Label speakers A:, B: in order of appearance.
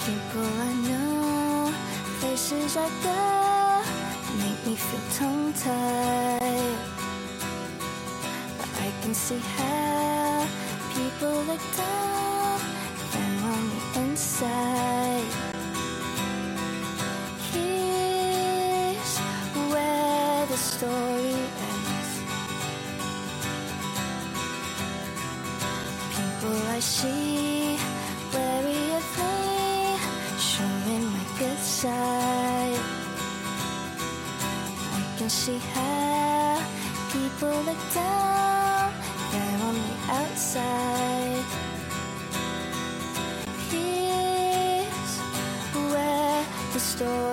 A: People I know, places I go, make me feel tongue-tied. But I can see how people look down on the inside. Here's where the story ends. People I see wary of me, showing my good side. I can see how people look down there on the outside. Here's where the story